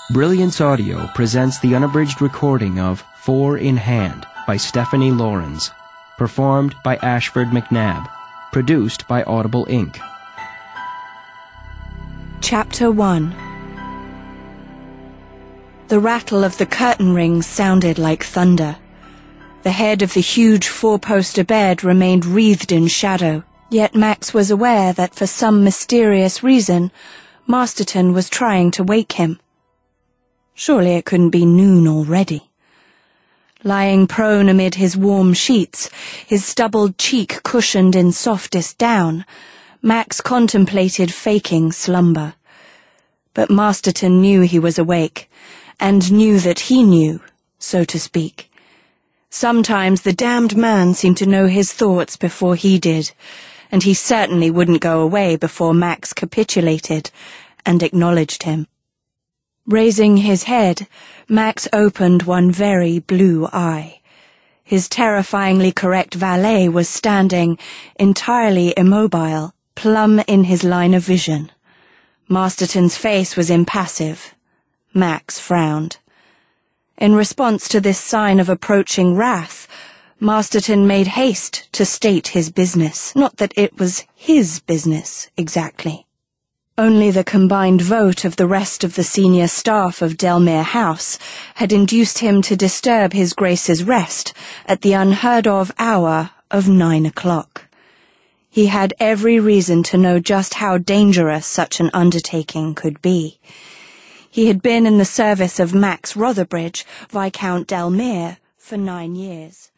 Brilliance Audio presents the unabridged recording of Four in Hand by Stephanie Laurens, performed by Ashford McNabb, produced by Audible Inc. Chapter 1. The rattle of the curtain rings sounded like thunder. The head of the huge four-poster bed remained wreathed in shadow, yet Max was aware that for some mysterious reason, Masterton was trying to wake him. Surely it couldn't be noon already. Lying prone amid his warm sheets, his stubbled cheek cushioned in softest down, Max contemplated faking slumber. But Masterton knew he was awake, and knew that he knew, so to speak. Sometimes the damned man seemed to know his thoughts before he did, and he certainly wouldn't go away before Max capitulated and acknowledged him. Raising his head, Max opened one very blue eye. His terrifyingly correct valet was standing, entirely immobile, plumb in his line of vision. Masterton's face was impassive. Max frowned. In response to this sign of approaching wrath, Masterton made haste to state his business. Not that it was his business, exactly. Only the combined vote of the rest of the senior staff of Delmere House had induced him to disturb His Grace's rest at the unheard-of hour of 9 o'clock. He had every reason to know just how dangerous such an undertaking could be. He had been in the service of Max Rotherbridge, Viscount Delmere, for 9 years.